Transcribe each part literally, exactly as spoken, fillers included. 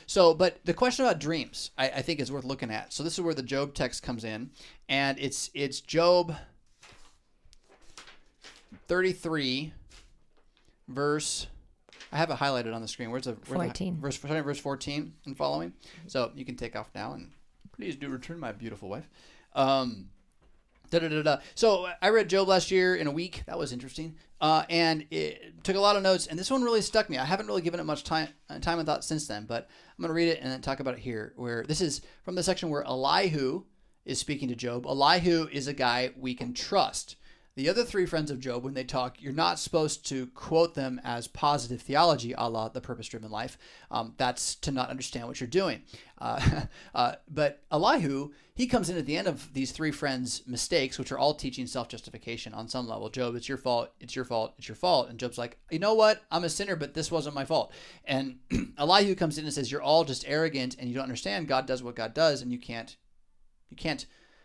So, but the question about dreams, I, I think is worth looking at. So this is where the Job text comes in, and it's it's Job thirty-three, verse. I have it highlighted on the screen. Where's the where's fourteen? The, verse verse fourteen and following. So you can take off now, and please do return my beautiful wife. Um, Da, da, da, da. So I read Job last year in a week. That was interesting. Uh, and it took a lot of notes. And this one really stuck me. I haven't really given it much time, time and thought since then. But I'm going to read it and then talk about it here. Where this is from the section where Elihu is speaking to Job. Elihu is a guy we can trust. The other three friends of Job, when they talk, you're not supposed to quote them as positive theology, a la the purpose-driven life. Um, that's to not understand what you're doing. Uh, uh, but Elihu, he comes in at the end of these three friends' mistakes, which are all teaching self-justification on some level. Job, it's your fault, it's your fault, it's your fault. And Job's like, you know what? I'm a sinner, but this wasn't my fault. And Elihu comes in and says, you're all just arrogant and you don't understand. God does what God does, and you can't, you can't,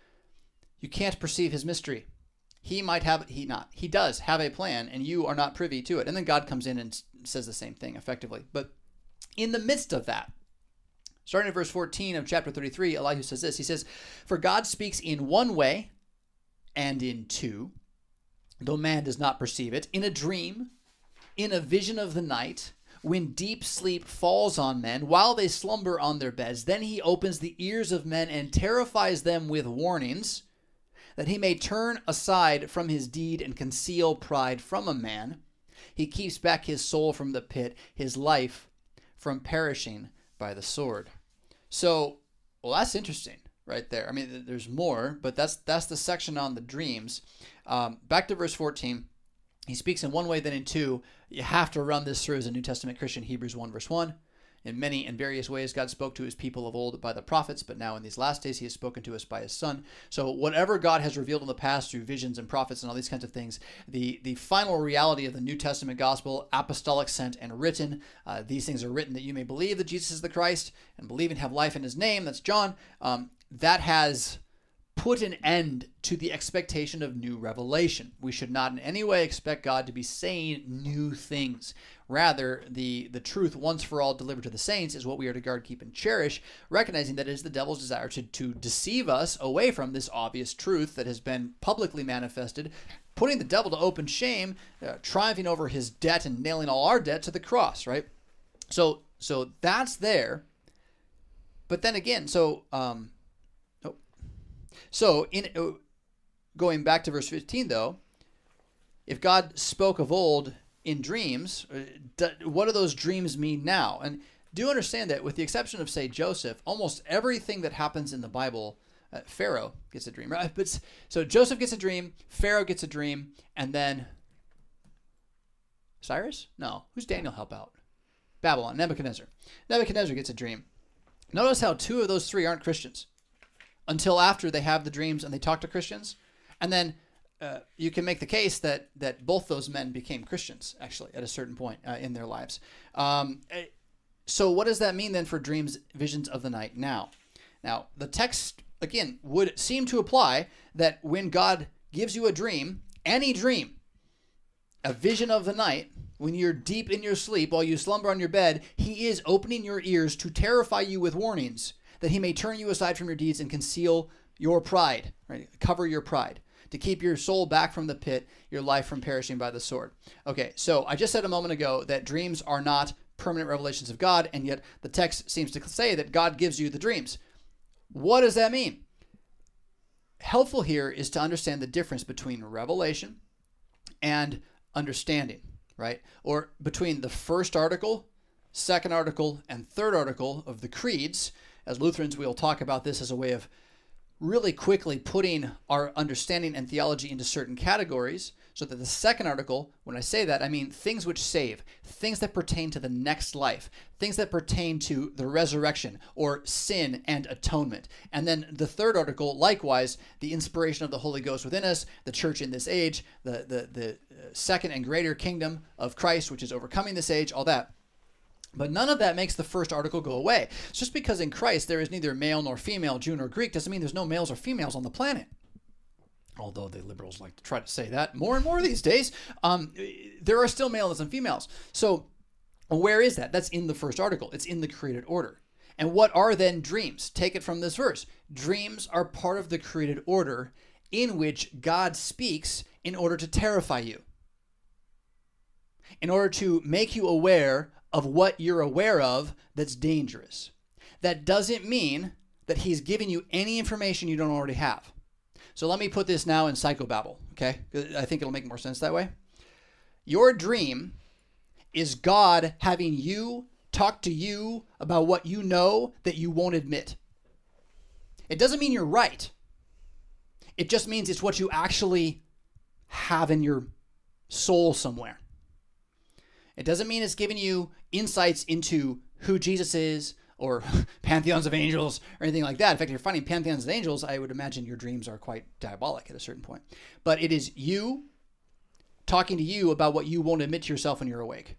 you can't perceive his mystery. He might have, he not, he does have a plan, and you are not privy to it. And then God comes in and says the same thing effectively. But in the midst of that, starting at verse fourteen of chapter thirty-three, Elihu says this. He says, for God speaks in one way and in two, though man does not perceive it, in a dream, in a vision of the night, when deep sleep falls on men while they slumber on their beds. Then he opens the ears of men and terrifies them with warnings, that he may turn aside from his deed and conceal pride from a man. He keeps back his soul from the pit, his life from perishing by the sword. So, well, that's interesting right there. I mean, there's more, but that's that's the section on the dreams. Um, back to verse fourteen. He speaks in one way, then in two. You have to run this through as a New Testament Christian. Hebrews one, verse one. In many and various ways, God spoke to his people of old by the prophets, but now in these last days, he has spoken to us by his Son. So whatever God has revealed in the past through visions and prophets and all these kinds of things, the, the final reality of the New Testament gospel, apostolic, sent, and written, uh, these things are written that you may believe that Jesus is the Christ and believe and have life in his name. That's John. Um, that has put an end to the expectation of new revelation. We should not in any way expect God to be saying new things. Rather, the, the truth once for all delivered to the saints is what we are to guard, keep, and cherish, recognizing that it is the devil's desire to, to deceive us away from this obvious truth that has been publicly manifested, putting the devil to open shame, uh, triumphing over his debt and nailing all our debt to the cross, right? So so that's there. But then again, so... Um, So, in uh, going back to verse fifteen, though, if God spoke of old in dreams, uh, d- what do those dreams mean now? And do understand that with the exception of, say, Joseph, almost everything that happens in the Bible, uh, Pharaoh gets a dream, right? But so Joseph gets a dream, Pharaoh gets a dream, and then Cyrus? No. Who's Daniel help out? Babylon, Nebuchadnezzar. Nebuchadnezzar gets a dream. Notice how two of those three aren't Christians until after they have the dreams and they talk to Christians. And then uh, you can make the case that that both those men became Christians, actually, at a certain point uh, in their lives. Um, so what does that mean then for dreams, visions of the night now? Now, the text, again, would seem to apply that when God gives you a dream, any dream, a vision of the night, when you're deep in your sleep while you slumber on your bed, he is opening your ears to terrify you with warnings, that he may turn you aside from your deeds and conceal your pride, right? Cover your pride, to keep your soul back from the pit, your life from perishing by the sword. Okay, so I just said a moment ago that dreams are not permanent revelations of God, and yet the text seems to say that God gives you the dreams. What does that mean? Helpful here is to understand the difference between revelation and understanding, right? Or between the first article, second article, and third article of the creeds. As Lutherans, we'll talk about this as a way of really quickly putting our understanding and theology into certain categories, so that the second article, when I say that, I mean things which save, things that pertain to the next life, things that pertain to the resurrection or sin and atonement. And then the third article, likewise, the inspiration of the Holy Ghost within us, the church in this age, the, the, the second and greater kingdom of Christ, which is overcoming this age, all that. But none of that makes the first article go away. It's just because in Christ there is neither male nor female, Jew nor Greek, doesn't mean there's no males or females on the planet. Although the liberals like to try to say that more and more these days. Um, there are still males and females. So where is that? That's in the first article. It's in the created order. And what are then dreams? Take it from this verse. Dreams are part of the created order in which God speaks in order to terrify you, in order to make you aware of what you're aware of that's dangerous. That doesn't mean that he's giving you any information you don't already have. So let me put this now in psychobabble, okay? I think it'll make more sense that way. Your dream is God having you talk to you about what you know that you won't admit. It doesn't mean you're right. It just means it's what you actually have in your soul somewhere. It doesn't mean it's giving you insights into who Jesus is or pantheons of angels or anything like that. In fact, if you're finding pantheons of angels, I would imagine your dreams are quite diabolic at a certain point. But it is you talking to you about what you won't admit to yourself when you're awake.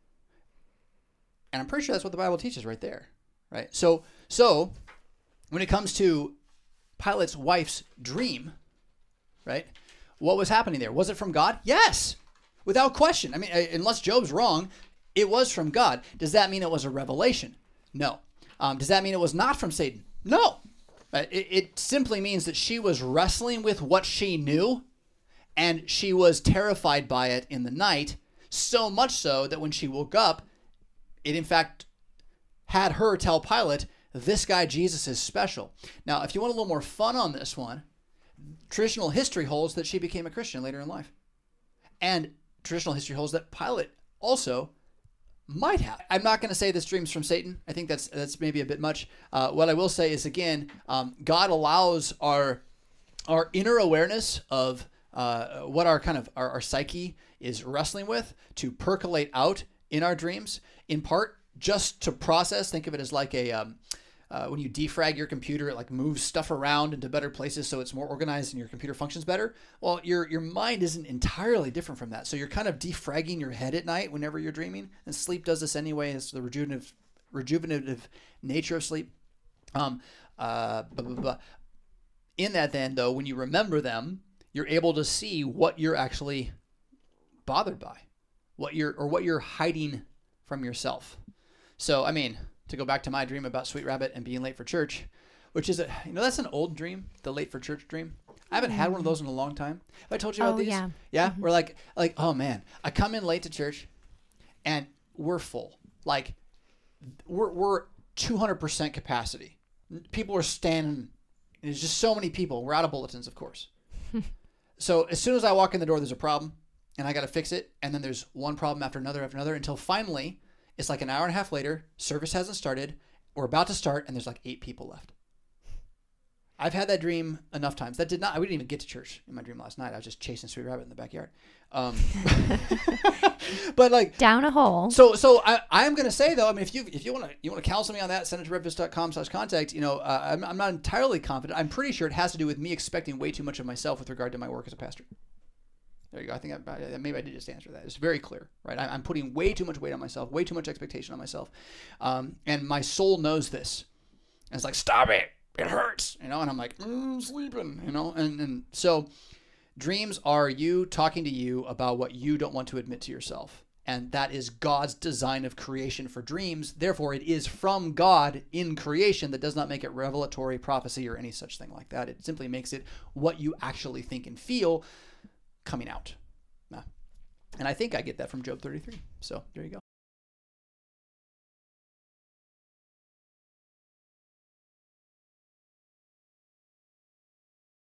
And I'm pretty sure that's what the Bible teaches right there, right? So, so when it comes to Pilate's wife's dream, right, what was happening there? Was it from God? Yes, without question. I mean, unless Job's wrong, it was from God. Does that mean it was a revelation? No. Um, does that mean it was not from Satan? No. It, it simply means that she was wrestling with what she knew, and she was terrified by it in the night, so much so that when she woke up, it in fact had her tell Pilate, this guy Jesus is special. Now, if you want a little more fun on this one, traditional history holds that she became a Christian later in life. And traditional history holds that Pilate also might have. I'm not going to say this dream's from Satan. I think that's that's maybe a bit much. Uh, what I will say is, again, um, God allows our our inner awareness of uh, what our kind of our, our psyche is wrestling with to percolate out in our dreams, in part just to process. Think of it as like a um, uh, when you defrag your computer, it like moves stuff around into better places so it's more organized and your computer functions better. Well, your your mind isn't entirely different from that. So you're kind of defragging your head at night whenever you're dreaming. And sleep does this anyway. It's the rejuvenative, rejuvenative nature of sleep. Um, uh, blah, blah, blah. In that then, though, when you remember them, you're able to see what you're actually bothered by, what you're or what you're hiding from yourself. So, I mean, to go back to my dream about Sweet Rabbit and being late for church, which is a, you know, that's an old dream, the late for church dream. I haven't had one of those in a long time. Have I told you about Oh, these? yeah. Yeah. Mhm. We're like, like, oh man, I come in late to church and we're full. Like we're, we're two hundred percent capacity. People are standing. There's just so many people. We're out of bulletins, of course. So as soon as I walk in the door, there's a problem and I got to fix it. And then there's one problem after another after another until finally it's like an hour and a half later, service hasn't started, we're about to start, and there's like eight people left. I've had that dream enough times. That did not, I didn't even get to church in my dream last night. I was just chasing Sweet Rabbit in the backyard. Um, but like down a hole. So, so I, I'm going to say though, I mean, if you, if you want to, you want to counsel me on that, send it to redfish dot com slash contact, you know, uh, I'm, I'm not entirely confident. I'm pretty sure it has to do with me expecting way too much of myself with regard to my work as a pastor. There you go. I think I, I, maybe I did just answer that. It's very clear, right? I, I'm putting way too much weight on myself, way too much expectation on myself. Um, and my soul knows this. And it's like, stop it. It hurts, you know? And I'm like, mm, I'm sleeping, you know? And, and so dreams are you talking to you about what you don't want to admit to yourself. And that is God's design of creation for dreams. Therefore, it is from God in creation. That does not make it revelatory prophecy or any such thing like that. It simply makes it what you actually think and feel coming out. And I think I get that from Job thirty-three. So there you go.